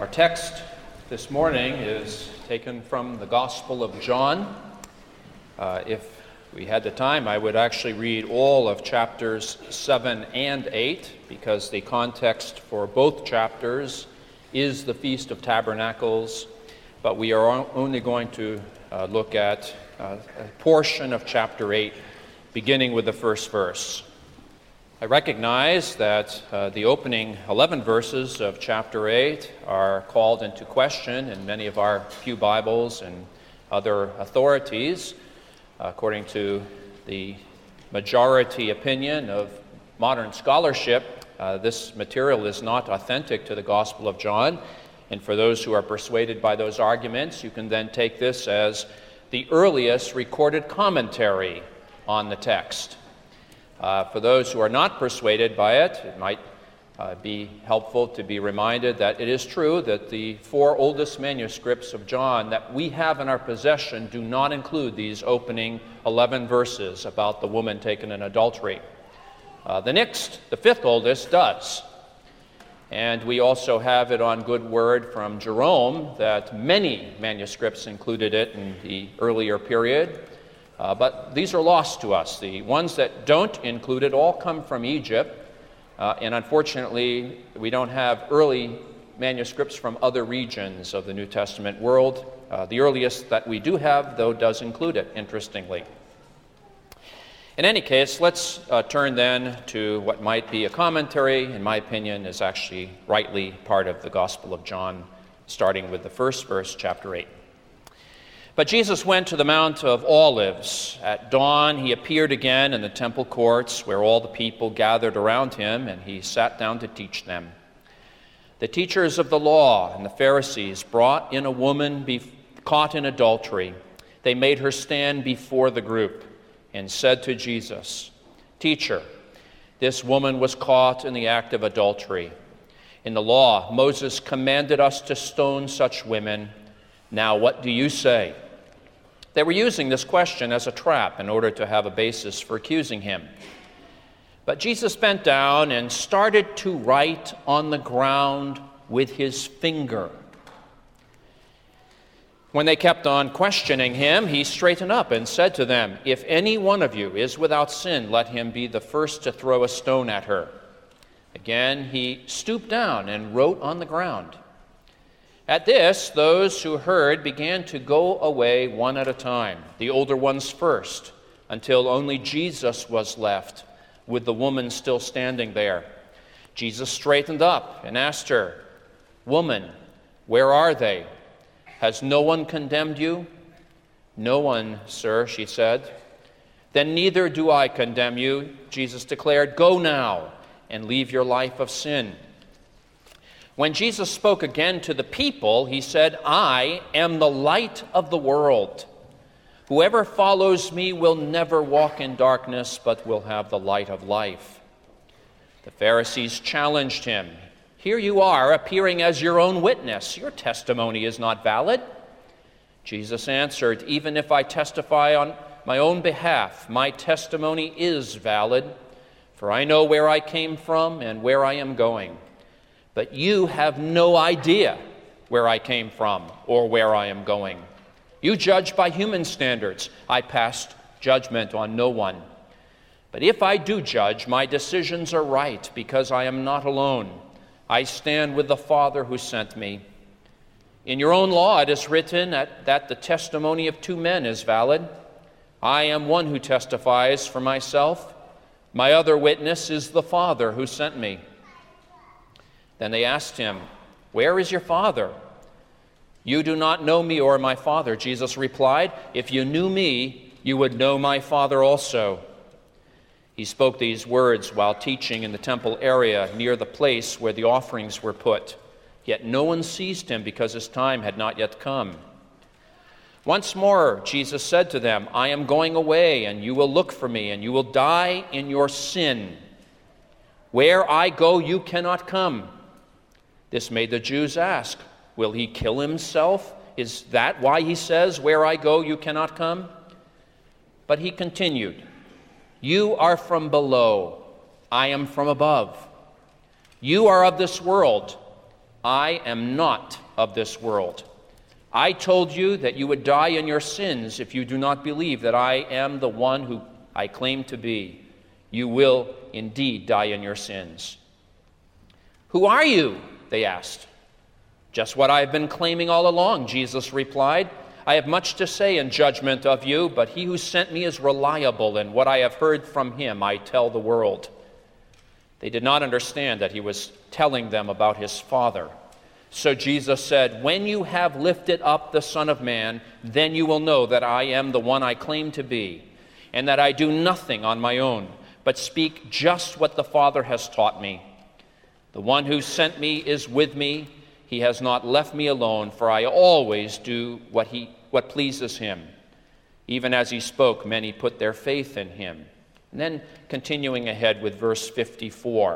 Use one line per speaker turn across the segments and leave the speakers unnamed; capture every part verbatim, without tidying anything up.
Our text this morning is taken from the Gospel of John. Uh, if we had the time, I would actually read all of chapters seven and eight, because the context for both chapters is the Feast of Tabernacles, but we are only going to uh, look at uh, a portion of chapter eight, beginning with the first verse. I recognize that uh, the opening eleven verses of chapter eight are called into question in many of our Pew Bibles and other authorities. According to the majority opinion of modern scholarship, uh, this material is not authentic to the Gospel of John. And for those who are persuaded by those arguments, you can then take this as the earliest recorded commentary on the text. Uh, for those who are not persuaded by it, it might uh, be helpful to be reminded that it is true that the four oldest manuscripts of John that we have in our possession do not include these opening eleven verses about the woman taken in adultery. Uh, the next, the fifth oldest, does. And we also have it on good word from Jerome that many manuscripts included it in the earlier period. Uh, but these are lost to us. The ones that don't include it all come from Egypt, uh, and unfortunately, we don't have early manuscripts from other regions of the New Testament world. Uh, the earliest that we do have, though, does include it, interestingly. In any case, let's uh, turn then to what might be a commentary, in my opinion, is actually rightly part of the Gospel of John, starting with the first verse, chapter eight. But Jesus went to the Mount of Olives. At dawn he appeared again in the temple courts, where all the people gathered around him, and he sat down to teach them. The teachers of the law and the Pharisees brought in a woman be- caught in adultery. They made her stand before the group and said to Jesus, "Teacher, this woman was caught in the act of adultery. In the law, Moses commanded us to stone such women. Now what do you say?" They were using this question as a trap in order to have a basis for accusing him. But Jesus bent down and started to write on the ground with his finger. When they kept on questioning him, he straightened up and said to them, "If any one of you is without sin, let him be the first to throw a stone at her." Again, he stooped down and wrote on the ground. At this, those who heard began to go away one at a time, the older ones first, until only Jesus was left, with the woman still standing there. Jesus straightened up and asked her, "Woman, where are they? Has no one condemned you?" "No one, sir," she said. "Then neither do I condemn you," Jesus declared. "Go now and leave your life of sin." When Jesus spoke again to the people, he said, "I am the light of the world. Whoever follows me will never walk in darkness, but will have the light of life." The Pharisees challenged him. "Here you are, appearing as your own witness. Your testimony is not valid." Jesus answered, "Even if I testify on my own behalf, my testimony is valid, for I know where I came from and where I am going. But you have no idea where I came from or where I am going. You judge by human standards. I passed judgment on no one. But if I do judge, my decisions are right, because I am not alone. I stand with the Father who sent me. In your own law it is written that, that the testimony of two men is valid. I am one who testifies for myself. My other witness is the Father who sent me." Then they asked him, "Where is your Father?" "You do not know me or my Father," Jesus replied. "If you knew me, you would know my Father also." He spoke these words while teaching in the temple area near the place where the offerings were put. Yet no one seized him, because his time had not yet come. Once more, Jesus said to them, "I am going away, and you will look for me, and you will die in your sin. Where I go, you cannot come." This made the Jews ask, "Will he kill himself? Is that why he says, 'Where I go, you cannot come'?" But he continued, "You are from below, I am from above. You are of this world, I am not of this world. I told you that you would die in your sins if you do not believe that I am the one who I claim to be. You will indeed die in your sins." "Who are you?" they asked. "Just what I have been claiming all along," Jesus replied. "I have much to say in judgment of you, but he who sent me is reliable, and what I have heard from him I tell the world." They did not understand that he was telling them about his Father. So Jesus said, "When you have lifted up the Son of Man, then you will know that I am the one I claim to be, and that I do nothing on my own, but speak just what the Father has taught me. The one who sent me is with me. He has not left me alone, for I always do what he what pleases him." Even as he spoke, many put their faith in him. And then continuing ahead with verse fifty-four.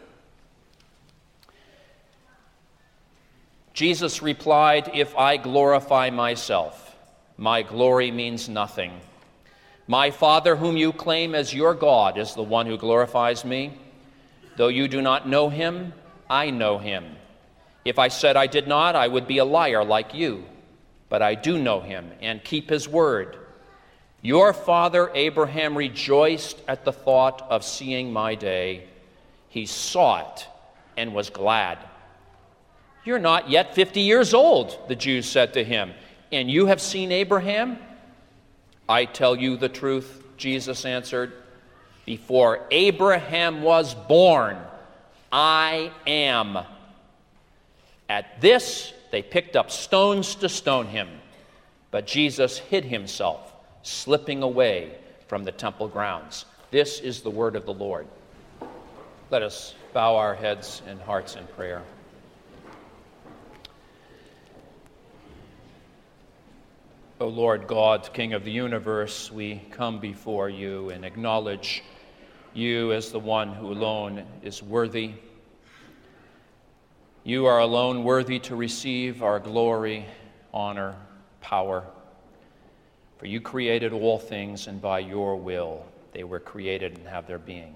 Jesus replied, "If I glorify myself, my glory means nothing. My Father, whom you claim as your God, is the one who glorifies me. Though you do not know him, I know him. If I said I did not, I would be a liar like you. But I do know him and keep his word. Your father Abraham rejoiced at the thought of seeing my day. He saw it and was glad." "You're not yet fifty years old," the Jews said to him, "and you have seen Abraham?" "I tell you the truth," Jesus answered. "Before Abraham was born, I am." At this, they picked up stones to stone him, but Jesus hid himself, slipping away from the temple grounds. This is the word of the Lord. Let us bow our heads and hearts in prayer. O Lord God, King of the universe, we come before you and acknowledge you as the one who alone is worthy. You are alone worthy to receive our glory, honor, power. For you created all things, and by your will they were created and have their being.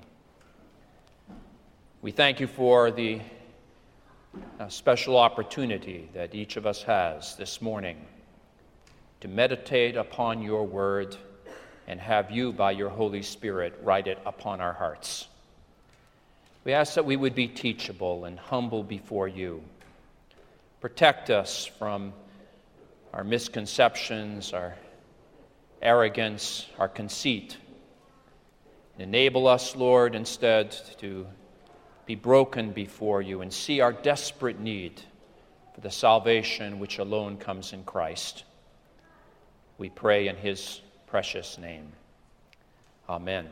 We thank you for the uh, special opportunity that each of us has this morning to meditate upon your word and have you, by your Holy Spirit, write it upon our hearts. We ask that we would be teachable and humble before you. Protect us from our misconceptions, our arrogance, our conceit. Enable us, Lord, instead to be broken before you and see our desperate need for the salvation which alone comes in Christ. We pray in his precious name. Amen.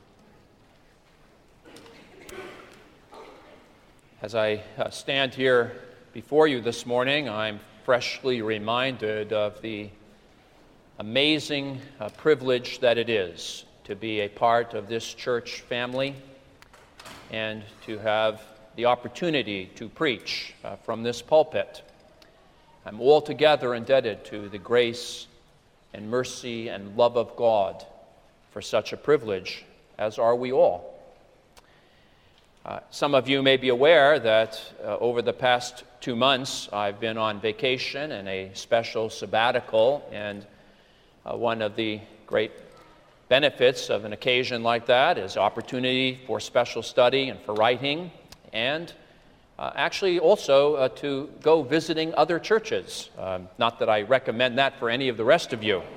As I uh, stand here before you this morning, I'm freshly reminded of the amazing uh, privilege that it is to be a part of this church family and to have the opportunity to preach uh, from this pulpit. I'm altogether indebted to the grace and mercy and love of God for such a privilege, as are we all. Uh, some of you may be aware that uh, over the past two months I've been on vacation and a special sabbatical, and uh, one of the great benefits of an occasion like that is opportunity for special study and for writing, and uh, actually also uh, to go visiting other churches. Um, not that I recommend that for any of the rest of you.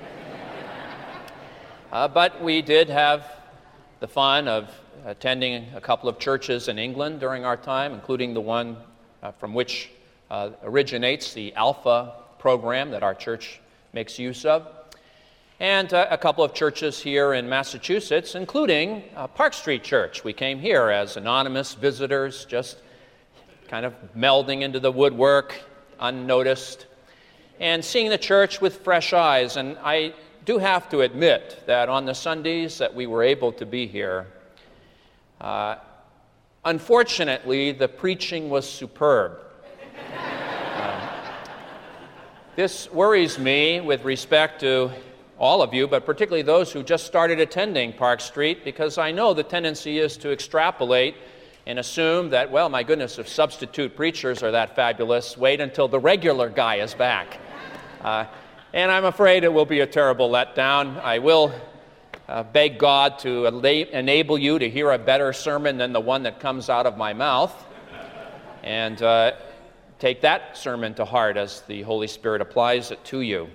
uh, but we did have the fun of attending a couple of churches in England during our time, including the one uh, from which uh, originates the Alpha program that our church makes use of, and uh, a couple of churches here in Massachusetts, including uh, Park Street Church. We came here as anonymous visitors, just kind of melding into the woodwork, unnoticed, and seeing the church with fresh eyes. And I do have to admit that on the Sundays that we were able to be here, uh, unfortunately, the preaching was superb. uh, this worries me with respect to all of you, but particularly those who just started attending Park Street, because I know the tendency is to extrapolate and assume that, well, my goodness, if substitute preachers are that fabulous, wait until the regular guy is back. Uh, and I'm afraid it will be a terrible letdown. I will uh, beg God to enable you to hear a better sermon than the one that comes out of my mouth, and uh, take that sermon to heart as the Holy Spirit applies it to you.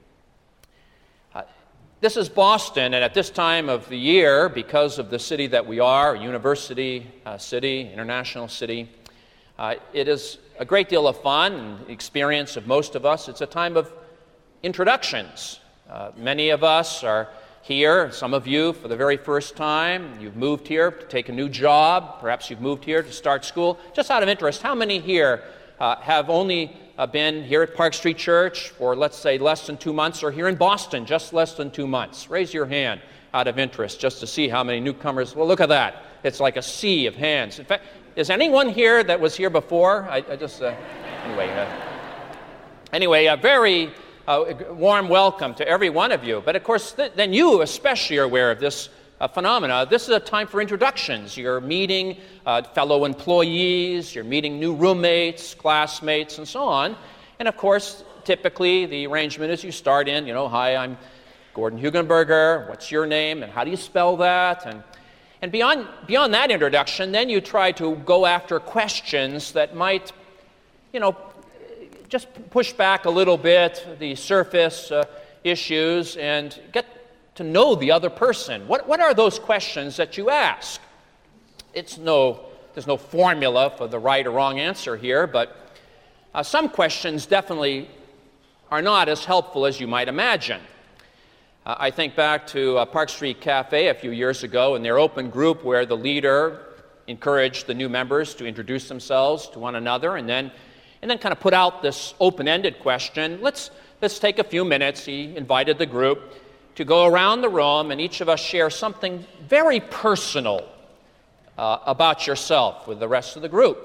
Uh, this is Boston, and at this time of the year, because of the city that we are, a university uh, city, international city, uh, it is a great deal of fun and experience of most of us. It's a time of introductions. Uh, many of us are here, some of you for the very first time. You've moved here to take a new job. Perhaps you've moved here to start school. Just out of interest, how many here uh, have only uh, been here at Park Street Church for, let's say, less than two months, or here in Boston just less than two months? Raise your hand out of interest just to see how many newcomers. Well, look at that. It's like a sea of hands. In fact, is anyone here that was here before? I, I just, uh, anyway, uh, anyway, a very uh, warm welcome to every one of you. But of course, th- then you especially are aware of this uh, phenomena. This is a time for introductions. You're meeting uh, fellow employees, you're meeting new roommates, classmates, and so on. And of course, typically the arrangement is you start in, you know, hi, I'm Gordon Hugenberger, what's your name, and how do you spell that? And And beyond, beyond that introduction, then you try to go after questions that might, you know, just push back a little bit the surface uh, issues and get to know the other person. What, what are those questions that you ask? It's no, there's no formula for the right or wrong answer here, but uh, some questions definitely are not as helpful as you might imagine. Uh, I think back to uh, Park Street Cafe a few years ago in their open group where the leader encouraged the new members to introduce themselves to one another and then and then kind of put out this open-ended question. Let's, let's take a few minutes, he invited the group, to go around the room and each of us share something very personal uh, about yourself with the rest of the group.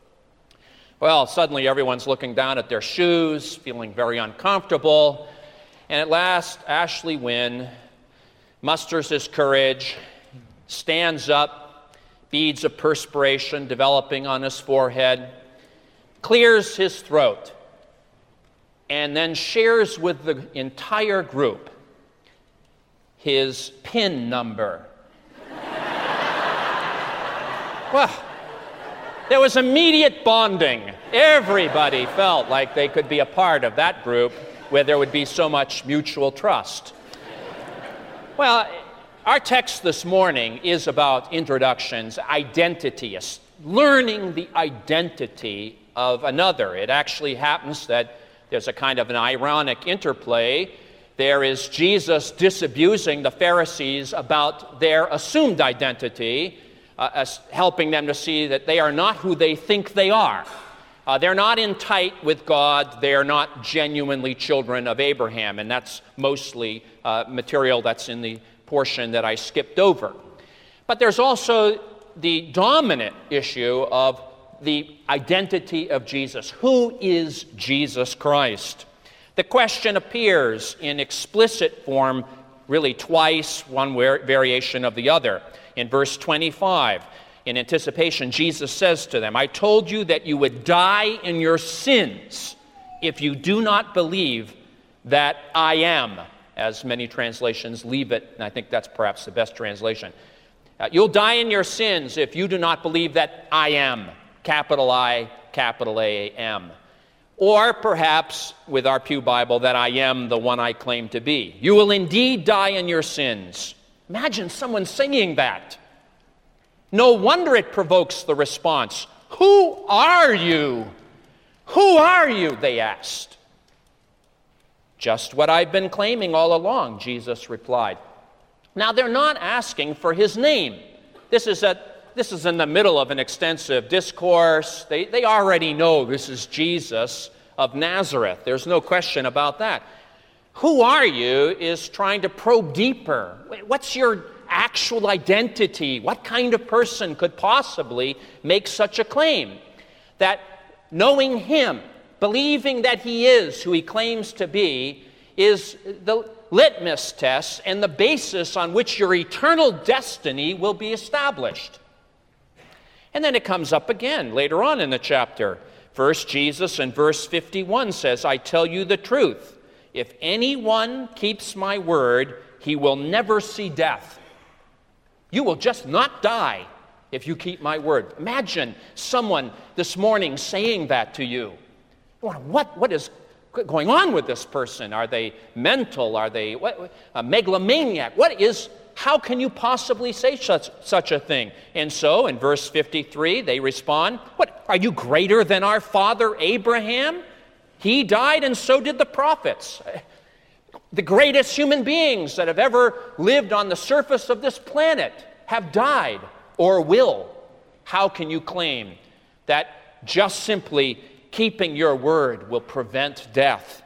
Well, suddenly everyone's looking down at their shoes, feeling very uncomfortable. And at last, Ashley Wynn musters his courage, stands up, beads of perspiration developing on his forehead, clears his throat, and then shares with the entire group his PIN number. Well, there was immediate bonding. Everybody felt like they could be a part of that group where there would be so much mutual trust. Well, our text this morning is about introductions, identity, learning the identity of another. It actually happens that there's a kind of an ironic interplay. There is Jesus disabusing the Pharisees about their assumed identity, uh, helping them to see that they are not who they think they are. Uh, they're not in tight with God. They're not genuinely children of Abraham, and that's mostly uh, material that's in the portion that I skipped over. But there's also the dominant issue of the identity of Jesus. Who is Jesus Christ? The question appears in explicit form really twice, one variation of the other. In verse twenty-five, in anticipation, Jesus says to them, I told you that you would die in your sins if you do not believe that I am, as many translations leave it, and I think that's perhaps the best translation. Uh, you'll die in your sins if you do not believe that I am, capital I, capital A M. Or perhaps, with our Pew Bible, that I am the one I claim to be. You will indeed die in your sins. Imagine someone singing that. No wonder it provokes the response, who are you? Who are you? They asked. Just what I've been claiming all along, Jesus replied. Now, they're not asking for his name. This is a This is in the middle of an extensive discourse. They, they already know this is Jesus of Nazareth. There's no question about that. Who are you is trying to probe deeper. What's your actual identity? What kind of person could possibly make such a claim? That knowing him, believing that he is who he claims to be, is the litmus test and the basis on which your eternal destiny will be established. And then it comes up again later on in the chapter. First, Jesus in verse fifty-one says, I tell you the truth. If anyone keeps my word, he will never see death. You will just not die if you keep my word. Imagine someone this morning saying that to you. What, what is going on with this person? Are they mental? Are they what, a megalomaniac? What is, how can you possibly say such, such a thing? And so in verse fifty-three, they respond, what, are you greater than our father Abraham? He died and so did the prophets. The greatest human beings that have ever lived on the surface of this planet have died or will. How can you claim that just simply keeping your word will prevent death?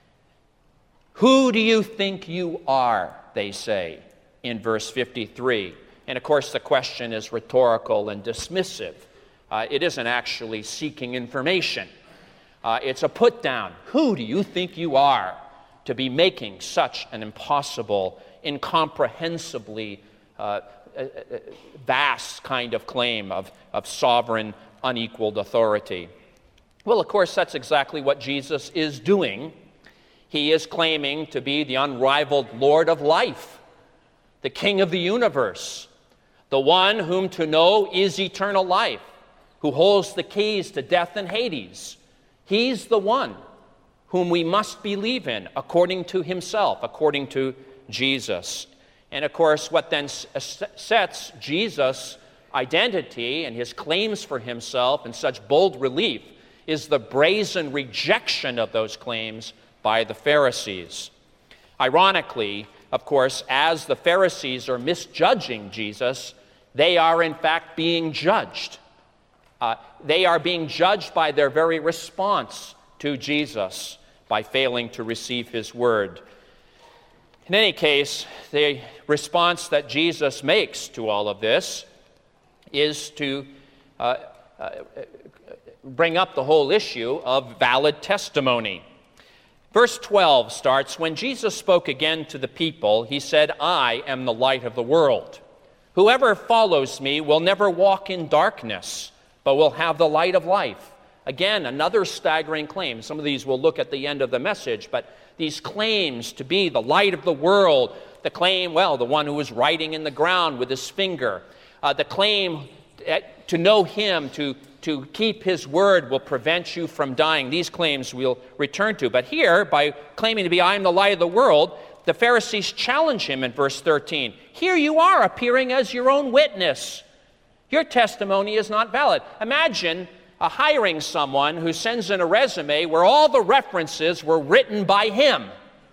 Who do you think you are, they say in verse fifty-three. And of course the question is rhetorical and dismissive. Uh, it isn't actually seeking information. Uh, it's a put down. Who do you think you are to be making such an impossible, incomprehensibly uh, vast kind of claim of, of sovereign, unequaled authority? Well, of course, that's exactly what Jesus is doing. He is claiming to be the unrivaled Lord of life, the King of the universe, the one whom to know is eternal life, who holds the keys to death and Hades. He's the one whom we must believe in according to himself, according to Jesus. And of course, what then sets Jesus' identity and his claims for himself in such bold relief is the brazen rejection of those claims by the Pharisees. Ironically, of course, as the Pharisees are misjudging Jesus, they are in fact being judged. Uh, they are being judged by their very response to Jesus by failing to receive his word. In any case, the response that Jesus makes to all of this is to uh, uh, bring up the whole issue of valid testimony. Verse twelve starts, when Jesus spoke again to the people, he said, I am the light of the world. Whoever follows me will never walk in darkness, but will have the light of life. Again, another staggering claim. Some of these we'll look at the end of the message, but these claims to be the light of the world, the claim, well, the one who was writing in the ground with his finger, uh, the claim to know him, to, to keep his word will prevent you from dying. These claims we'll return to. But here, by claiming to be, I am the light of the world, the Pharisees challenge him in verse thirteen. Here you are appearing as your own witness. Your testimony is not valid. Imagine uh, hiring someone who sends in a resume where all the references were written by him.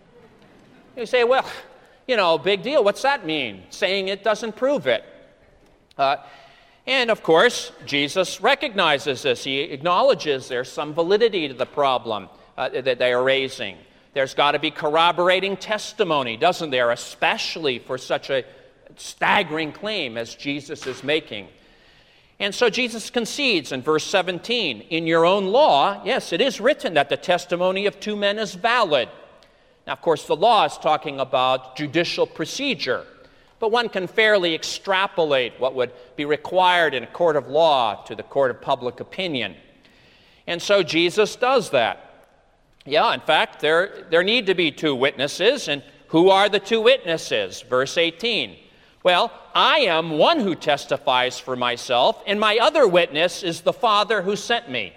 You say, well, you know, big deal. What's that mean? Saying it doesn't prove it. Uh, and of course, Jesus recognizes this. He acknowledges there's some validity to the problem uh, that they are raising. There's got to be corroborating testimony, doesn't there? Especially for such a staggering claim as Jesus is making. And so Jesus concedes in verse seventeen, in your own law, yes, it is written that the testimony of two men is valid. Now, of course, the law is talking about judicial procedure, but one can fairly extrapolate what would be required in a court of law to the court of public opinion. And so Jesus does that. Yeah, in fact, there, there need to be two witnesses, and who are the two witnesses? Verse eighteen. Well, I am one who testifies for myself, and my other witness is the Father who sent me.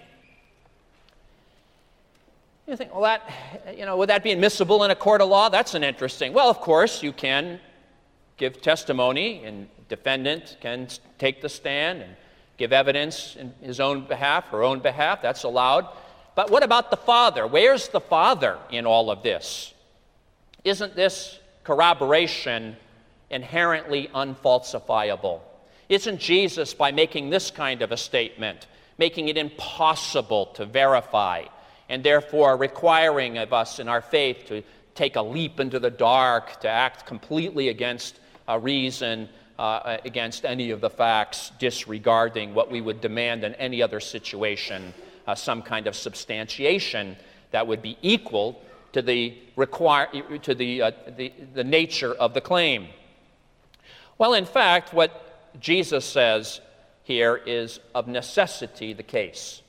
You think, well, that, you know, would that be admissible in a court of law? That's an interesting. Well, of course, you can give testimony, and defendant can take the stand and give evidence in his own behalf, her own behalf. That's allowed. But what about the Father? Where's the Father in all of this? Isn't this corroboration inherently unfalsifiable? Isn't Jesus, by making this kind of a statement, making it impossible to verify, and therefore requiring of us in our faith to take a leap into the dark, to act completely against uh, reason, uh, against any of the facts, disregarding what we would demand in any other situation, uh, some kind of substantiation that would be equal to the require to the, uh, the the nature of the claim? Well, in fact, what Jesus says here is of necessity the case.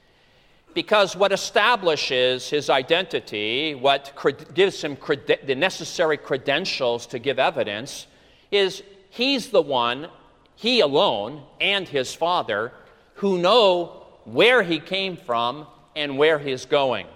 Because what establishes his identity, what cred- gives him cred- the necessary credentials to give evidence, is he's the one, he alone, and his Father, who know where he came from and where he's going.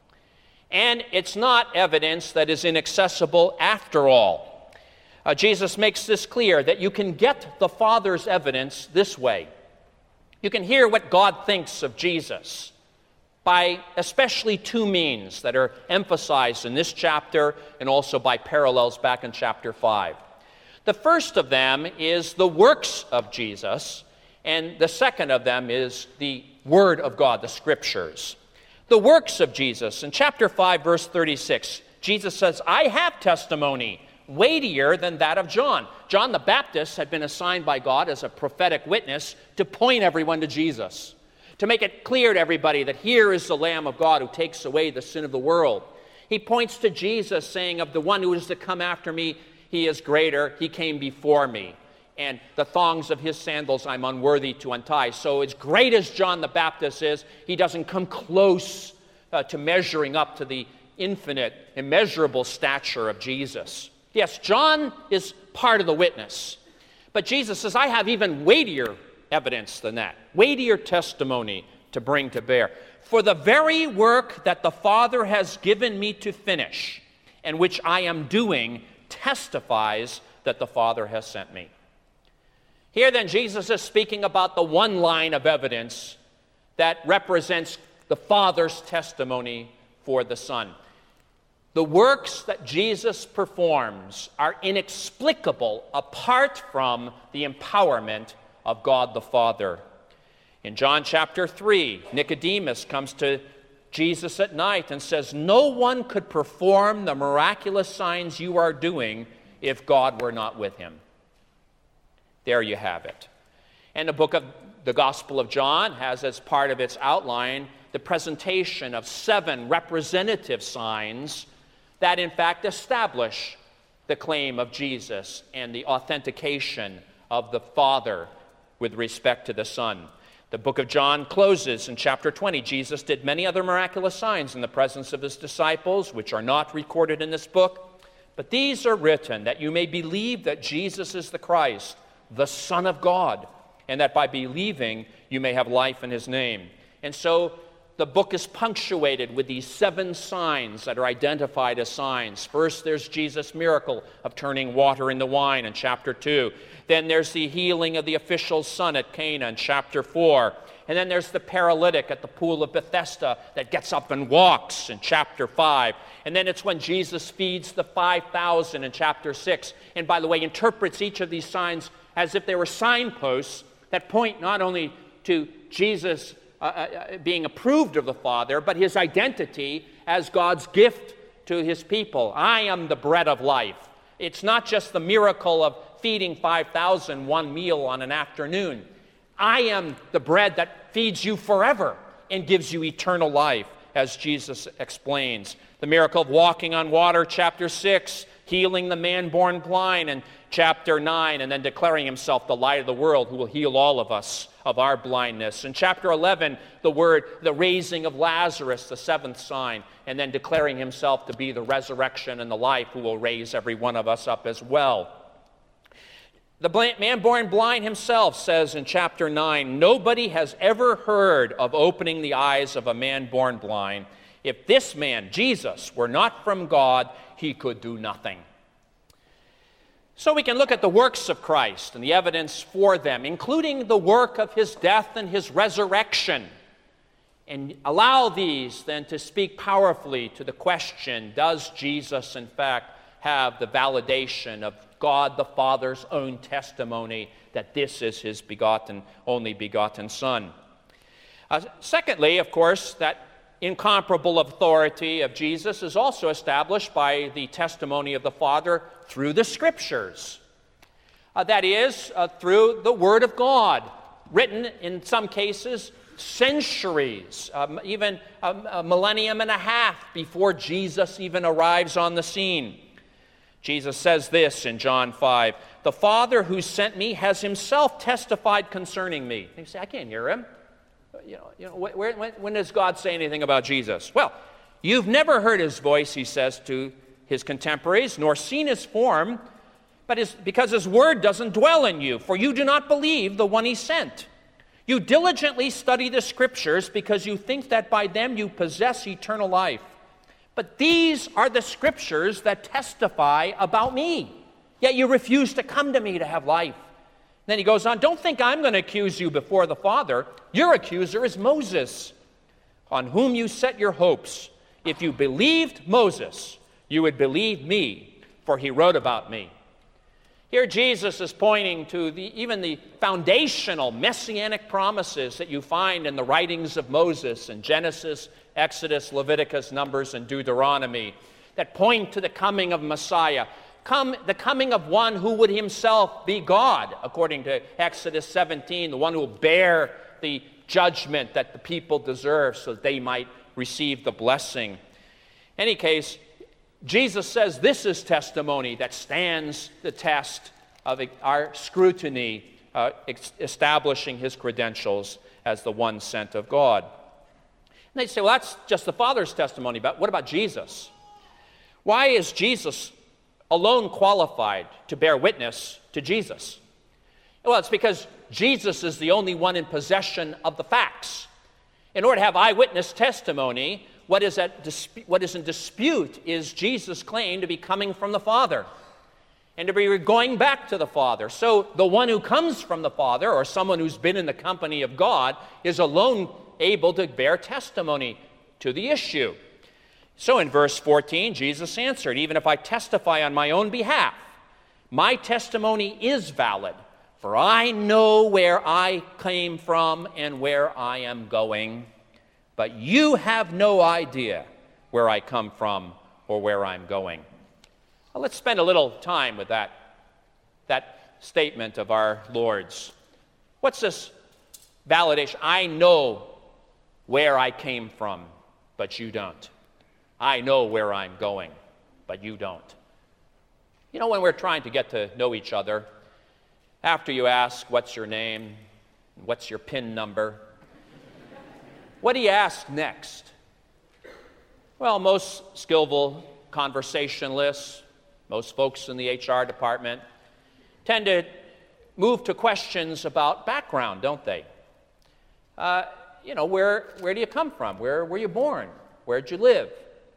And it's not evidence that is inaccessible after all. Uh, Jesus makes this clear, that you can get the Father's evidence this way. You can hear what God thinks of Jesus by especially two means that are emphasized in this chapter and also by parallels back in chapter five. The first of them is the works of Jesus, and the second of them is the Word of God, the Scriptures. The works of Jesus. In chapter five, verse thirty-six, Jesus says, I have testimony weightier than that of John. John the Baptist had been assigned by God as a prophetic witness to point everyone to Jesus, to make it clear to everybody that here is the Lamb of God who takes away the sin of the world. He points to Jesus, saying, of the one who is to come after me, he is greater, he came before me, and the thongs of his sandals I'm unworthy to untie. So as great as John the Baptist is, he doesn't come close uh, to measuring up to the infinite, immeasurable stature of Jesus. Yes, John is part of the witness, but Jesus says, I have even weightier evidence than that, weightier testimony to bring to bear. For the very work that the Father has given me to finish, and which I am doing, testifies that the Father has sent me. Here then, Jesus is speaking about the one line of evidence that represents the Father's testimony for the Son. The works that Jesus performs are inexplicable apart from the empowerment of God the Father. In John chapter three, Nicodemus comes to Jesus at night and says, no one could perform the miraculous signs you are doing if God were not with him. There you have it. And the book of the Gospel of John has as part of its outline the presentation of seven representative signs that in fact establish the claim of Jesus and the authentication of the Father with respect to the Son. The book of John closes in chapter twenty. Jesus did many other miraculous signs in the presence of his disciples, which are not recorded in this book. But these are written that you may believe that Jesus is the Christ, the Son of God, and that by believing you may have life in his name. And so the book is punctuated with these seven signs that are identified as signs. First, there's Jesus' miracle of turning water into wine in chapter two. Then there's the healing of the official's son at Cana in chapter four. And then there's the paralytic at the pool of Bethesda that gets up and walks in chapter five. And then it's when Jesus feeds the five thousand in chapter six. And by the way, interprets each of these signs as if they were signposts that point not only to Jesus uh, uh, being approved of the Father, but his identity as God's gift to his people. I am the bread of life. It's not just the miracle of feeding five thousand one meal on an afternoon. I am the bread that feeds you forever and gives you eternal life, as Jesus explains. The miracle of walking on water, chapter six, healing the man born blind in chapter nine, and then declaring himself the light of the world who will heal all of us of our blindness. In chapter eleven, the word, the raising of Lazarus, the seventh sign, and then declaring himself to be the resurrection and the life who will raise every one of us up as well. The man born blind himself says in chapter nine, nobody has ever heard of opening the eyes of a man born blind. If this man, Jesus, were not from God, he could do nothing. So we can look at the works of Christ and the evidence for them, including the work of his death and his resurrection, and allow these then to speak powerfully to the question, does Jesus in fact have the validation of God the Father's own testimony that this is his begotten, only begotten Son? Uh, secondly, of course, that incomparable authority of Jesus is also established by the testimony of the Father through the Scriptures. Uh, that is, uh, through the Word of God, written in some cases centuries, um, even a, a millennium and a half before Jesus even arrives on the scene. Jesus says this in John five, "The Father who sent me has himself testified concerning me." You say, I can't hear him. You know, you know where, when, when does God say anything about Jesus? Well, you've never heard his voice, he says to his contemporaries, nor seen his form, but his, because his word doesn't dwell in you, for you do not believe the one he sent. You diligently study the scriptures because you think that by them you possess eternal life. But these are the scriptures that testify about me. Yet you refuse to come to me to have life. Then he goes on, don't think I'm going to accuse you before the Father. Your accuser is Moses, on whom you set your hopes. If you believed Moses, you would believe me, for he wrote about me. Here Jesus is pointing to the, even the foundational messianic promises that you find in the writings of Moses in Genesis, Exodus, Leviticus, Numbers, and Deuteronomy that point to the coming of Messiah, come, the coming of one who would himself be God, according to Exodus seventeen, the one who will bear the judgment that the people deserve so that they might receive the blessing. In any case, Jesus says this is testimony that stands the test of our scrutiny, uh, establishing his credentials as the one sent of God. And they say, well, that's just the Father's testimony, but what about Jesus? Why is Jesus alone qualified to bear witness to Jesus? Well, it's because Jesus is the only one in possession of the facts. In order to have eyewitness testimony, What is, at disp- what is in dispute is Jesus' claim to be coming from the Father and to be going back to the Father. So the one who comes from the Father, or someone who's been in the company of God, is alone able to bear testimony to the issue. So in verse fourteen, Jesus answered, "Even if I testify on my own behalf, my testimony is valid, for I know where I came from and where I am going. But you have no idea where I come from or where I'm going." Well, let's spend a little time with that, that statement of our Lord's. What's this validation? I know where I came from, but you don't. I know where I'm going, but you don't. You know, when we're trying to get to know each other, after you ask, what's your name? What's your PIN number? What do you ask next? Well, most skillful conversationalists, most folks in the H R department, tend to move to questions about background, don't they? Uh, you know, where, where do you come from? Where were you born? Where'd you live?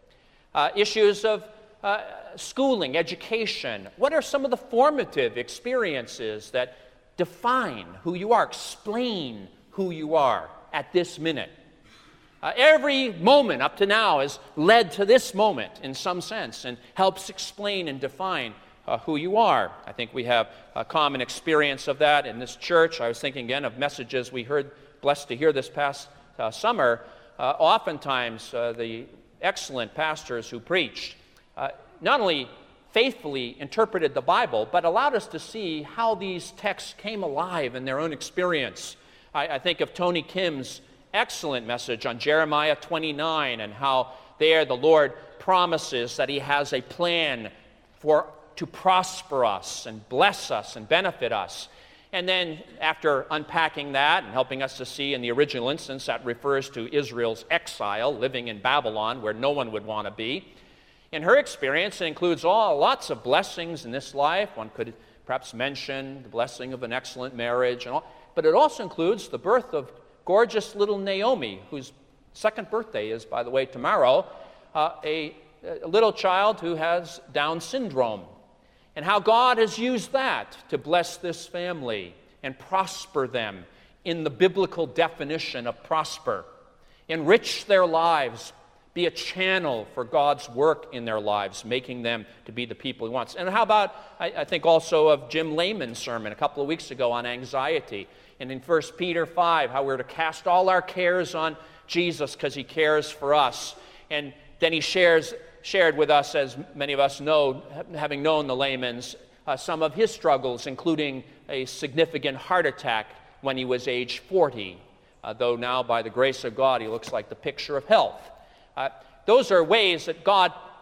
Uh, issues of uh, schooling, education. What are some of the formative experiences that define who you are, explain who you are at this minute? Uh, every moment up to now has led to this moment in some sense and helps explain and define uh, who you are. I think we have a common experience of that in this church. I was thinking again of messages we heard, blessed to hear this past uh, summer. Uh, oftentimes, uh, the excellent pastors who preached uh, not only faithfully interpreted the Bible, but allowed us to see how these texts came alive in their own experience. I, I think of Tony Kim's excellent message on Jeremiah twenty-nine and how there the Lord promises that he has a plan for to prosper us and bless us and benefit us. And then after unpacking that and helping us to see in the original instance that refers to Israel's exile, living in Babylon where no one would want to be. In her experience, it includes all lots of blessings in this life. One could perhaps mention the blessing of an excellent marriage and all, but it also includes the birth of gorgeous little Naomi, whose second birthday is, by the way, tomorrow, uh, a, a little child who has Down syndrome, and how God has used that to bless this family and prosper them in the biblical definition of prosper, enrich their lives, be a channel for God's work in their lives, making them to be the people he wants. And how about, I, I think also of Jim Lehman's sermon a couple of weeks ago on anxiety, and in First Peter five, how we're to cast all our cares on Jesus because he cares for us. And then he shares, shared with us, as many of us know, having known the Lehmans, uh, some of his struggles, including a significant heart attack when he was age forty, uh, though now by the grace of God he looks like the picture of health. Uh, those are ways that God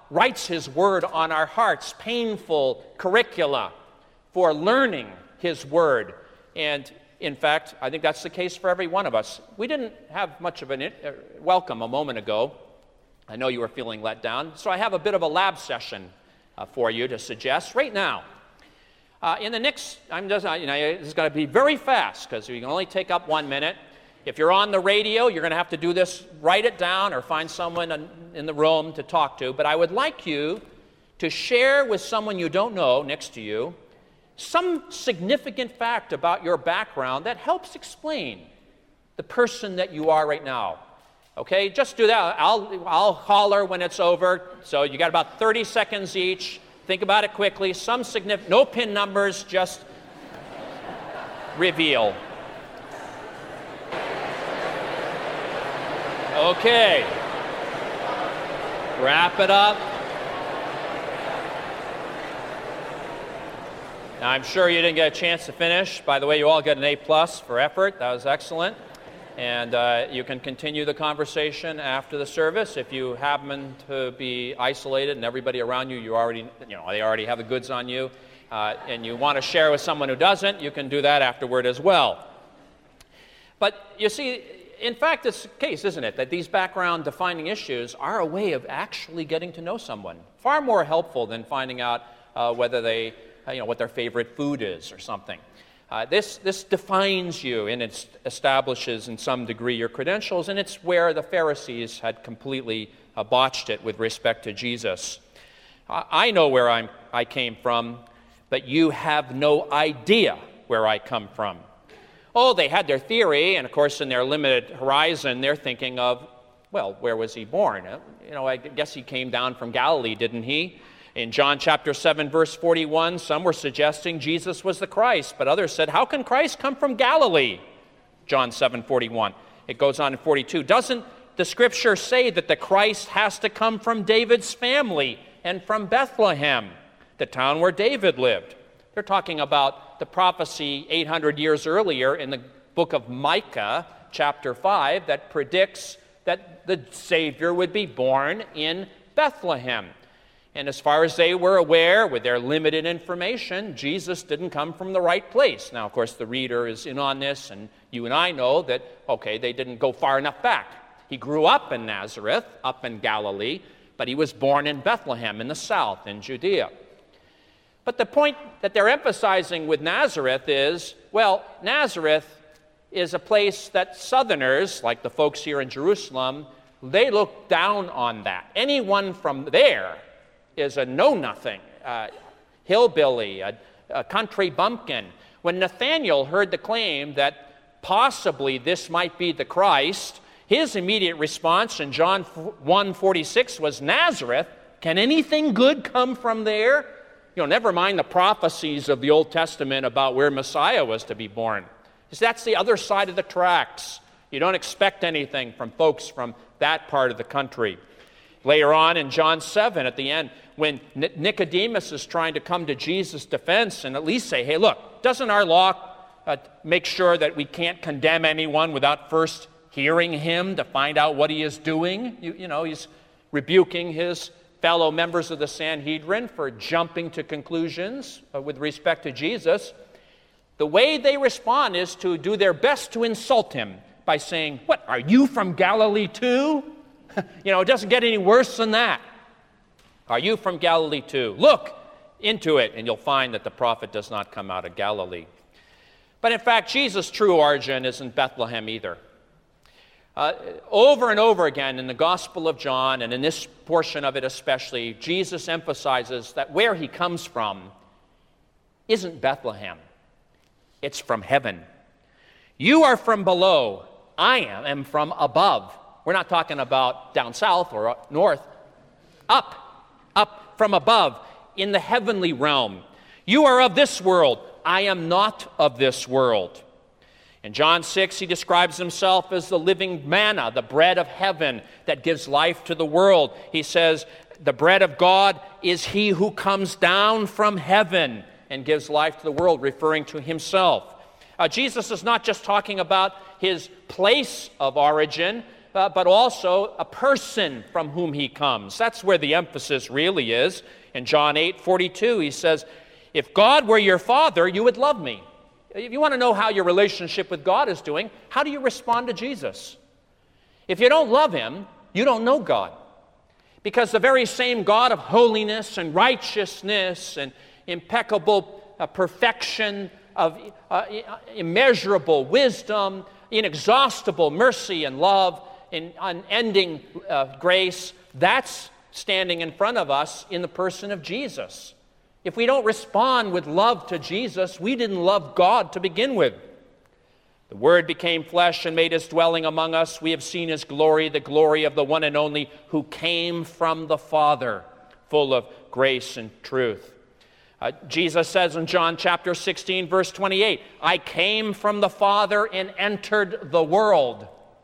writes his word on our hearts, painful curricula for learning his word. And in fact, I think that's the case for every one of us. We didn't have much of a uh, welcome a moment ago. I know you were feeling let down. So I have a bit of a lab session uh, for you to suggest right now. Uh, in the next, I'm just, you know, it's going to be very fast because we can only take up one minute. If you're on the radio, you're going to have to do this, write it down or find someone in, in the room to talk to. But I would like you to share with someone you don't know next to you some significant fact about your background that helps explain the person that you are right now. Okay, just do that. I'll, I'll holler when it's over. So you got about thirty seconds each. Think about it quickly. Some significant, no pin numbers, just reveal. Okay. Wrap it up. Now, I'm sure you didn't get a chance to finish. By the way, you all get an A plus for effort. That was excellent. And uh, you can continue the conversation after the service. If you happen to be isolated and everybody around you, you already, you know, they already have the goods on you, uh, and you want to share with someone who doesn't, you can do that afterward as well. But you see, in fact, it's the case, isn't it, that these background defining issues are a way of actually getting to know someone. Far more helpful than finding out uh, whether they, uh, you know, what their favorite food is or something. Uh, this, this defines you, and it establishes in some degree your credentials, and it's where the Pharisees had completely uh, botched it with respect to Jesus. I, I know where I'm, I came from, but you have no idea where I come from. Oh, they had their theory, and of course in their limited horizon, they're thinking of, well, where was he born? Uh, you know, I guess he came down from Galilee, didn't he? In John chapter seven, verse forty-one, some were suggesting Jesus was the Christ, but others said, how can Christ come from Galilee? John seven, forty-one. It goes on in forty-two. Doesn't the scripture say that the Christ has to come from David's family and from Bethlehem, the town where David lived? They're talking about the prophecy eight hundred years earlier in the book of Micah, chapter five, that predicts that the Savior would be born in Bethlehem. And as far as they were aware, with their limited information, Jesus didn't come from the right place. Now, of course, the reader is in on this, and you and I know that, okay, they didn't go far enough back. He grew up in Nazareth, up in Galilee, but he was born in Bethlehem in the south, in Judea. But the point that they're emphasizing with Nazareth is, well, Nazareth is a place that Southerners, like the folks here in Jerusalem, they look down on that. Anyone from there is a know-nothing, uh, hillbilly, a, a country bumpkin. When Nathanael heard the claim that possibly this might be the Christ, his immediate response in John one forty-six was, Nazareth? Can anything good come from there? You know, never mind the prophecies of the Old Testament about where Messiah was to be born. Because that's the other side of the tracks. You don't expect anything from folks from that part of the country. Later on in John seven, at the end, when Nicodemus is trying to come to Jesus' defense and at least say, hey, look, doesn't our law uh, make sure that we can't condemn anyone without first hearing him to find out what he is doing? You, you know, he's rebuking his fellow members of the Sanhedrin for jumping to conclusions uh, with respect to Jesus. The way they respond is to do their best to insult him by saying, what, are you from Galilee too? You know, it doesn't get any worse than that. Are you from Galilee too? Look into it, and you'll find that the prophet does not come out of Galilee. But in fact, Jesus' true origin isn't Bethlehem either. Uh, over and over again in the Gospel of John, and in this portion of it especially, Jesus emphasizes that where he comes from isn't Bethlehem. It's from heaven. You are from below. I am, am from above. We're not talking about down south or up north. Up. Up from above, in the heavenly realm. You are of this world. I am not of this world. In John six, he describes himself as the living manna, the bread of heaven that gives life to the world. He says, the bread of God is he who comes down from heaven and gives life to the world, referring to himself. Uh, Jesus is not just talking about his place of origin, uh, but also a person from whom he comes. That's where the emphasis really is. In John eight forty-two, he says, if God were your Father, you would love me. If you want to know how your relationship with God is doing, how do you respond to Jesus? If you don't love him, you don't know God. Because the very same God of holiness and righteousness and impeccable uh, perfection, of uh, immeasurable wisdom, inexhaustible mercy and love, and unending uh, grace, that's standing in front of us in the person of Jesus. If we don't respond with love to Jesus, we didn't love God to begin with. The Word became flesh and made his dwelling among us. We have seen his glory, the glory of the one and only who came from the Father, full of grace and truth. Uh, Jesus says in John chapter sixteen, verse twenty-eight, I came from the Father and entered the world.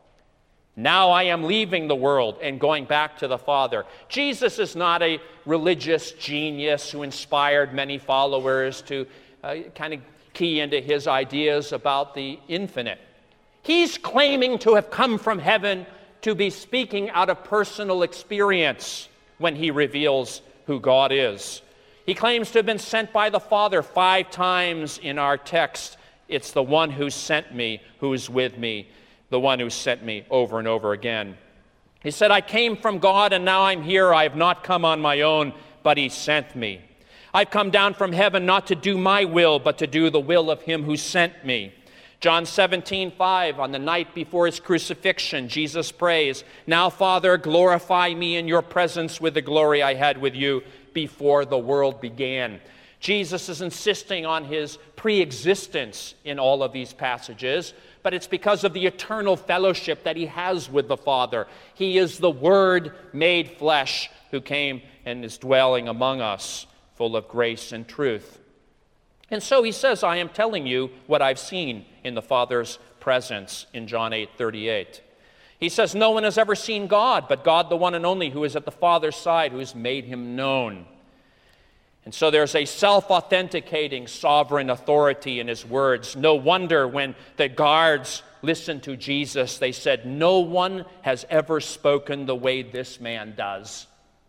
Now I am leaving the world and going back to the Father. Jesus is not a religious genius who inspired many followers to uh, kind of key into his ideas about the infinite. He's claiming to have come from heaven to be speaking out of personal experience when he reveals who God is. He claims to have been sent by the Father five times in our text. It's the one who sent me, who is with me, the one who sent me over and over again. He said, I came from God and now I'm here. I have not come on my own, but he sent me. I've come down from heaven not to do my will, but to do the will of him who sent me. John seventeen five, on the night before his crucifixion, Jesus prays, now, Father, glorify me in your presence with the glory I had with you before the world began. Jesus is insisting on his pre-existence in all of these passages, but it's because of the eternal fellowship that he has with the Father. He is the Word made flesh who came and is dwelling among us, full of grace and truth. And so he says, I am telling you what I've seen in the Father's presence in John eight thirty-eight. He says, no one has ever seen God, but God, the one and only, who is at the Father's side, who has made him known. And so there's a self-authenticating sovereign authority in his words. No wonder when the guards listened to Jesus, they said, no one has ever spoken the way this man does.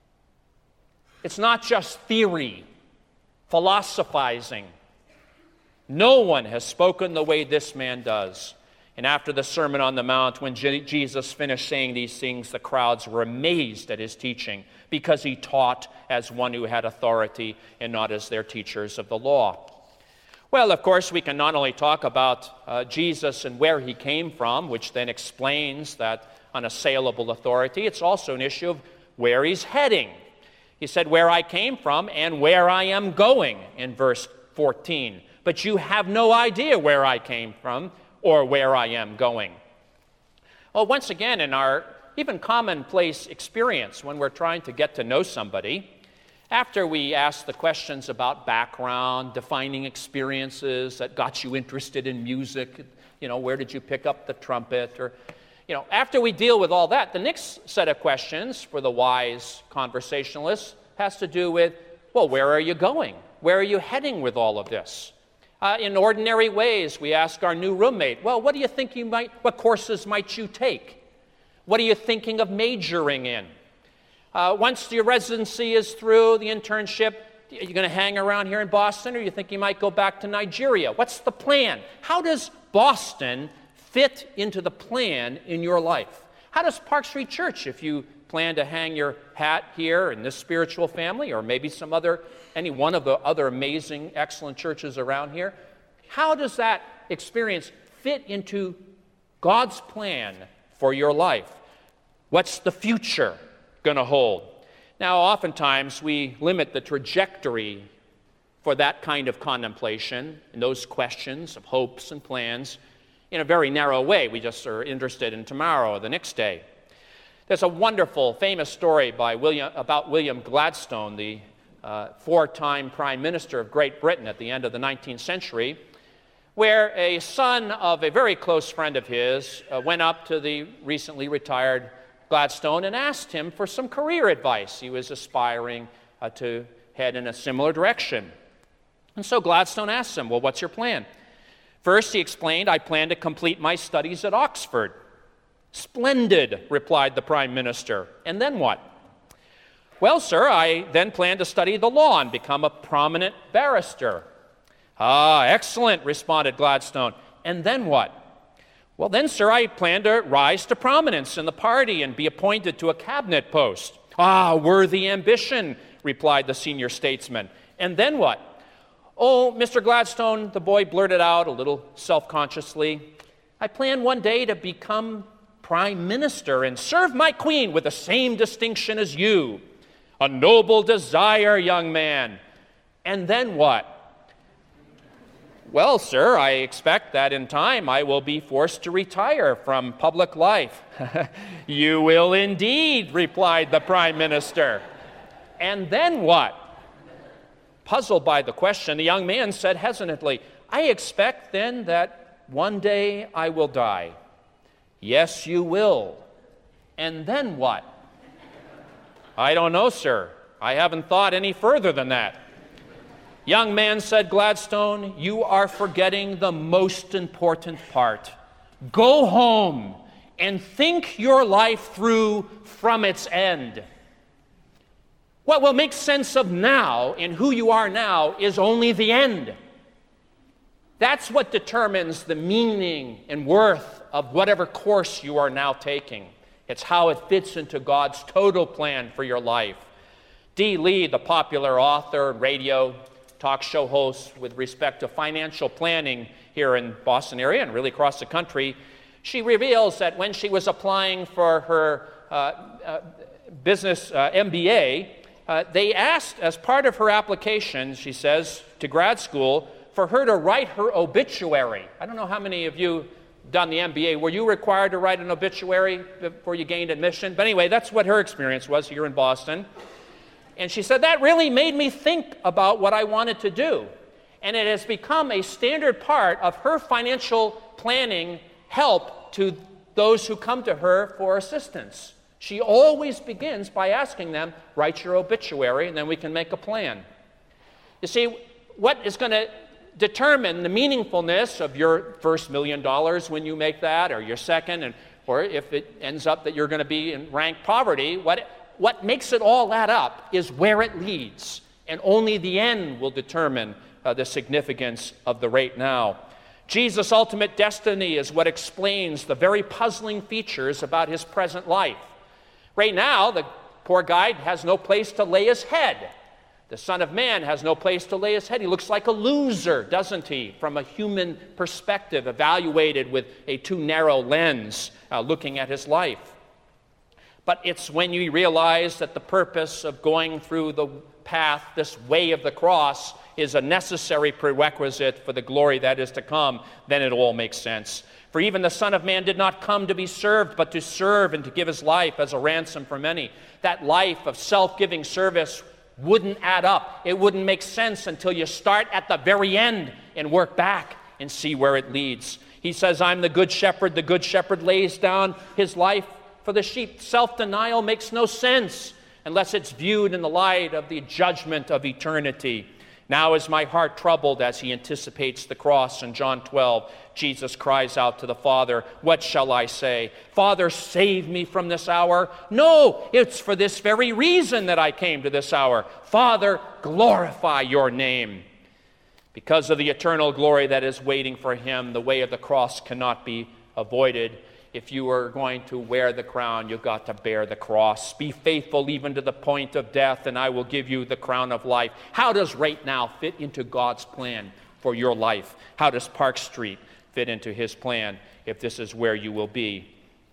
It's not just theory, philosophizing. No one has spoken the way this man does. And after the Sermon on the Mount, when Je- Jesus finished saying these things, the crowds were amazed at his teaching because he taught as one who had authority and not as their teachers of the law. Well, of course, we can not only talk about uh, Jesus and where he came from, which then explains that unassailable authority. It's also an issue of where he's heading. He said, where I came from and where I am going in verse fourteen. But you have no idea where I came from or where I am going. Well, once again, in our even commonplace experience when we're trying to get to know somebody, after we ask the questions about background, defining experiences that got you interested in music, you know, where did you pick up the trumpet, or You know, after we deal with all that, the next set of questions for the wise conversationalist has to do with, well, where are you going? Where are you heading with all of this? Uh, in ordinary ways, we ask our new roommate, well, what do you think you might, what courses might you take? What are you thinking of majoring in? Uh, once your residency is through, the internship, are you going to hang around here in Boston, or you think you might go back to Nigeria? What's the plan? How does Boston fit into the plan in your life? How does Park Street Church, if you plan to hang your hat here in this spiritual family, or maybe some other, any one of the other amazing, excellent churches around here, how does that experience fit into God's plan for your life? What's the future going to hold? Now, oftentimes we limit the trajectory for that kind of contemplation and those questions of hopes and plans in a very narrow way. We just are interested in tomorrow or the next day. There's a wonderful, famous story by William, about William Gladstone, the uh, four-time Prime Minister of Great Britain at the end of the nineteenth century, where a son of a very close friend of his uh, went up to the recently retired Gladstone and asked him for some career advice. He was aspiring uh, to head in a similar direction. And so Gladstone asked him, well, what's your plan? First, he explained, I plan to complete my studies at Oxford. "Splendid," replied the Prime Minister. "And then what?" "Well, sir, I then plan to study the law and become a prominent barrister." "Ah, excellent," responded Gladstone. "And then what?" "Well, then, sir, I plan to rise to prominence in the party and be appointed to a cabinet post." "Ah, worthy ambition," replied the senior statesman. "And then what?" "Oh, Mister Gladstone," the boy blurted out a little self-consciously, "I plan one day to become Prime Minister and serve my Queen with the same distinction as you." "A noble desire, young man." "And then what?" "Well, sir, I expect that in time I will be forced to retire from public life." "You will indeed," replied the Prime Minister. "And then what?" Puzzled by the question, the young man said hesitantly, "I expect then that one day I will die." "Yes, you will. And then what?" "I don't know, sir. I haven't thought any further than that." "Young man," said Gladstone, "you are forgetting the most important part. Go home and think your life through from its end. What will make sense of now and who you are now is only the end. That's what determines the meaning and worth of whatever course you are now taking. It's how it fits into God's total plan for your life." Dee Lee, the popular author and radio talk show host with respect to financial planning here in Boston area and really across the country, she reveals that when she was applying for her uh, uh, business uh, M B A, uh, they asked, as part of her application, she says, to grad school, for her to write her obituary. I don't know how many of you done the M B A. Were you required to write an obituary before you gained admission? But anyway, that's what her experience was here in Boston. And she said, that really made me think about what I wanted to do. And it has become a standard part of her financial planning help to those who come to her for assistance. She always begins by asking them, write your obituary, and then we can make a plan. You see, what is going to determine the meaningfulness of your first million dollars when you make that, or your second, and or if it ends up that you're going to be in rank poverty, what what makes it all add up is where it leads, and only the end will determine uh, the significance of the right now. Jesus' ultimate destiny is what explains the very puzzling features about his present life. Right now, the poor guy has no place to lay his head. The Son of Man has no place to lay his head. He looks like a loser, doesn't he, from a human perspective, evaluated with a too narrow lens, uh, looking at his life. But it's when you realize that the purpose of going through the path, this way of the cross, is a necessary prerequisite for the glory that is to come, then it all makes sense. For even the Son of Man did not come to be served, but to serve and to give his life as a ransom for many. That life of self-giving service wouldn't add up. It wouldn't make sense until you start at the very end and work back and see where it leads. He says, I'm the good shepherd. The good shepherd lays down his life for the sheep. Self-denial makes no sense unless it's viewed in the light of the judgment of eternity. Now is my heart troubled, as he anticipates the cross in John twelve. Jesus cries out to the Father, what shall I say? Father, save me from this hour. No, it's for this very reason that I came to this hour. Father, glorify your name. Because of the eternal glory that is waiting for him, the way of the cross cannot be avoided. If you are going to wear the crown, you've got to bear the cross. Be faithful even to the point of death, and I will give you the crown of life. How does right now fit into God's plan for your life? How does Park Street fit into his plan if this is where you will be?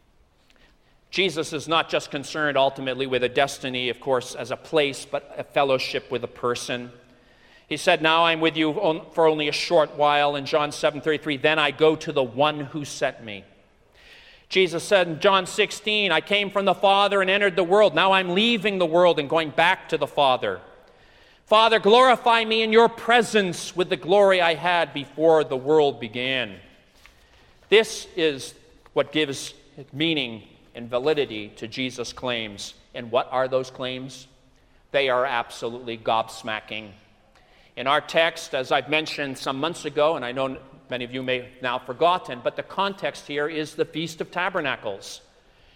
Jesus is not just concerned ultimately with a destiny, of course, as a place, but a fellowship with a person. He said, now I'm with you for only a short while. In John seven thirty-three, then I go to the one who sent me. Jesus said in John sixteen, I came from the Father and entered the world. Now I'm leaving the world and going back to the Father. Father, glorify me in your presence with the glory I had before the world began. This is what gives meaning and validity to Jesus' claims. And what are those claims? They are absolutely gobsmacking. In our text, as I've mentioned some months ago, and I know many of you may have now forgotten, but the context here is the Feast of Tabernacles.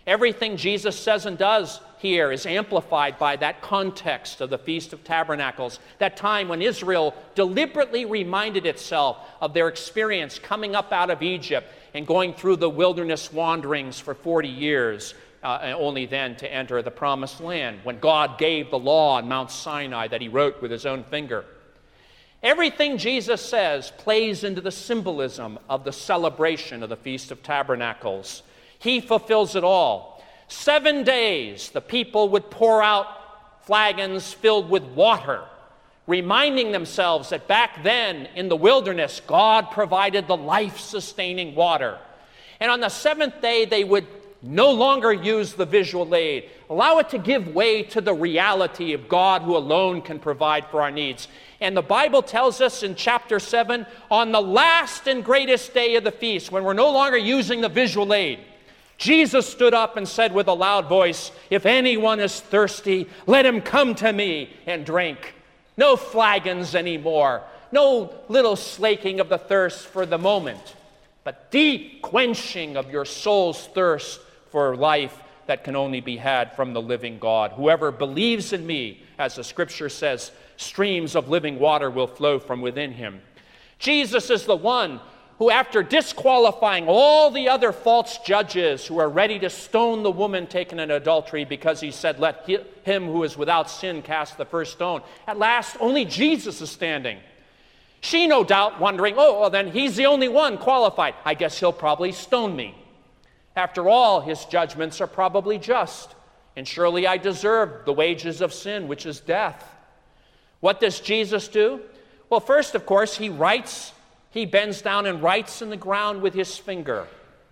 Everything Jesus says and does here is amplified by that context of the Feast of Tabernacles, that time when Israel deliberately reminded itself of their experience coming up out of Egypt and going through the wilderness wanderings for forty years, uh, and only then to enter the Promised Land, when God gave the law on Mount Sinai that he wrote with his own finger. Everything Jesus says plays into the symbolism of the celebration of the Feast of Tabernacles. He fulfills it all. Seven days the people would pour out flagons filled with water, reminding themselves that back then in the wilderness, God provided the life-sustaining water. And on the seventh day, they would no longer use the visual aid. Allow it to give way to the reality of God who alone can provide for our needs. And the Bible tells us in chapter seven, on the last and greatest day of the feast, when we're no longer using the visual aid, Jesus stood up and said with a loud voice, "If anyone is thirsty, let him come to me and drink." No flagons anymore. No little slaking of the thirst for the moment, but deep quenching of your soul's thirst for life that can only be had from the living God. Whoever believes in me, as the scripture says, streams of living water will flow from within him. Jesus is the one who, after disqualifying all the other false judges who are ready to stone the woman taken in adultery because he said, "Let him who is without sin cast the first stone," at last only Jesus is standing. She, no doubt, wondering, oh, well, then he's the only one qualified. I guess he'll probably stone me. After all, his judgments are probably just, and surely I deserve the wages of sin, which is death. What does Jesus do? Well, first, of course, he writes. He bends down and writes in the ground with his finger.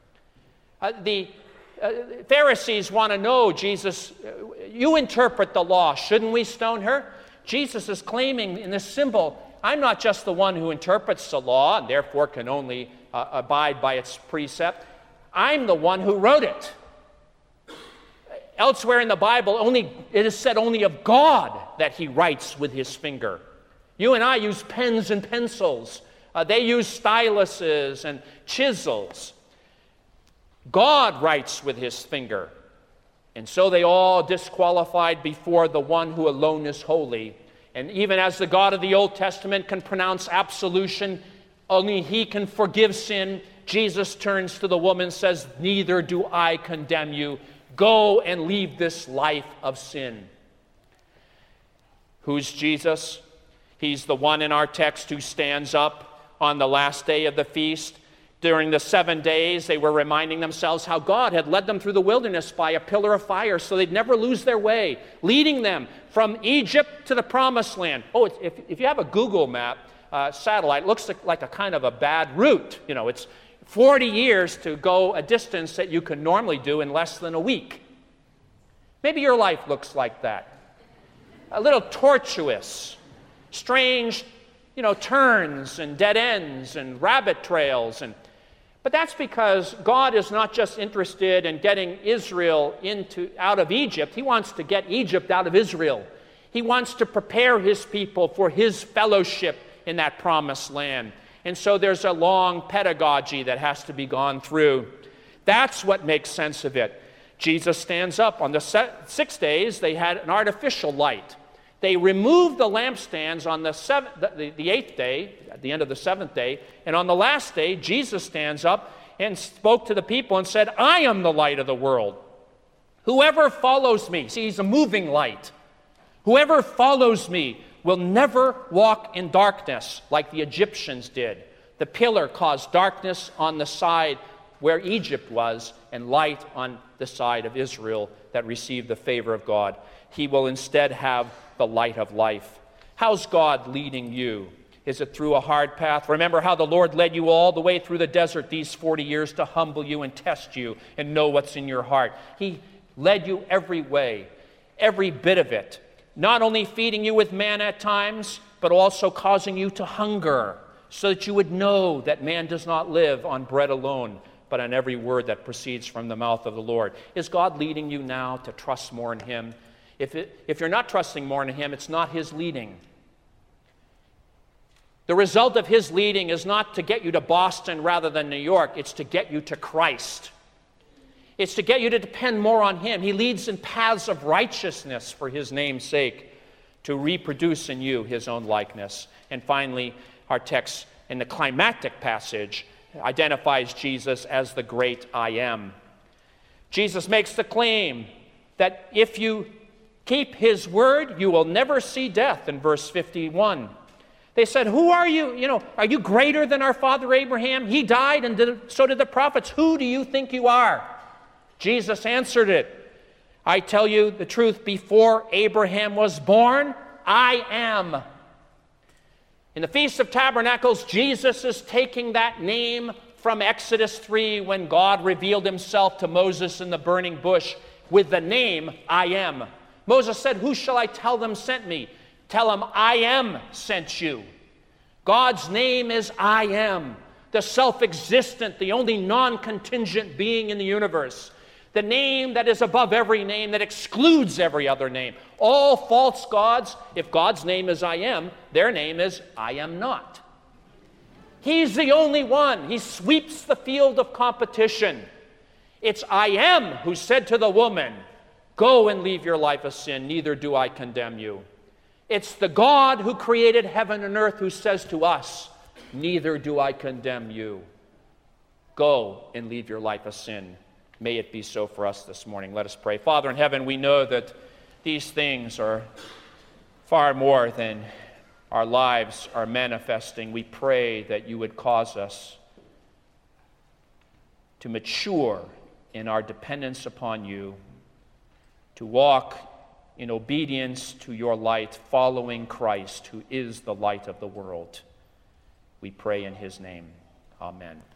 Uh, the uh, Pharisees want to know, Jesus, uh, you interpret the law. Shouldn't we stone her? Jesus is claiming in this symbol, I'm not just the one who interprets the law and therefore can only uh, abide by its precept. I'm the one who wrote it. Elsewhere in the Bible, only it is said only of God that he writes with his finger. You and I use pens and pencils. Uh, they use styluses and chisels. God writes with his finger. And so they all disqualified before the one who alone is holy. And even as the God of the Old Testament can pronounce absolution, only he can forgive sin, Jesus turns to the woman and says, "Neither do I condemn you. Go and leave this life of sin." Who's Jesus? He's the one in our text who stands up on the last day of the feast. During the seven days, they were reminding themselves how God had led them through the wilderness by a pillar of fire so they'd never lose their way, leading them from Egypt to the Promised Land. Oh, if, if you have a Google map, uh, satellite, it looks like a kind of a bad route. You know, it's forty years to go a distance that you can normally do in less than a week. Maybe your life looks like that. A little tortuous, strange, you know, turns and dead ends and rabbit trails. And but that's because God is not just interested in getting Israel into out of Egypt. He wants to get Egypt out of Israel. He wants to prepare his people for his fellowship in that promised land. And so there's a long pedagogy that has to be gone through. That's what makes sense of it. Jesus stands up. On the six days, they had an artificial light. They removed the lampstands on the, seventh, the, the eighth day, at the end of the seventh day, and on the last day, Jesus stands up and spoke to the people and said, "I am the light of the world. Whoever follows me," see, he's a moving light. "Whoever follows me will never walk in darkness like the Egyptians did. The pillar caused darkness on the side where Egypt was and light on the side of Israel that received the favor of God. He will instead have the light of life." How's God leading you? Is it through a hard path? Remember how the Lord led you all the way through the desert these forty years to humble you and test you and know what's in your heart. He led you every way, every bit of it. Not only feeding you with manna at times, but also causing you to hunger so that you would know that man does not live on bread alone, but on every word that proceeds from the mouth of the Lord. Is God leading you now to trust more in him? If, it, if you're not trusting more in him, it's not his leading. The result of his leading is not to get you to Boston rather than New York. It's to get you to Christ. It's to get you to depend more on him. He leads in paths of righteousness for his name's sake, to reproduce in you his own likeness. And finally, our text in the climactic passage identifies Jesus as the great I am. Jesus makes the claim that if you keep his word, you will never see death in verse fifty-one. They said, who are you? You know, are you greater than our father Abraham? He died and did, so did the prophets. Who do you think you are? Jesus answered it. I tell you the truth, before Abraham was born, I am. In the Feast of Tabernacles, Jesus is taking that name from Exodus three when God revealed himself to Moses in the burning bush with the name I am. Moses said, who shall I tell them sent me? Tell them I am sent you. God's name is I am, the self-existent, the only non-contingent being in the universe. The name that is above every name, that excludes every other name. All false gods, if God's name is I am, their name is I am not. He's the only one. He sweeps the field of competition. It's I am who said to the woman, go and leave your life of sin, neither do I condemn you. It's the God who created heaven and earth who says to us, neither do I condemn you. Go and leave your life of sin. May it be so for us this morning. Let us pray. Father in heaven, we know that these things are far more than our lives are manifesting. We pray that you would cause us to mature in our dependence upon you, to walk in obedience to your light, following Christ, who is the light of the world. We pray in his name. Amen.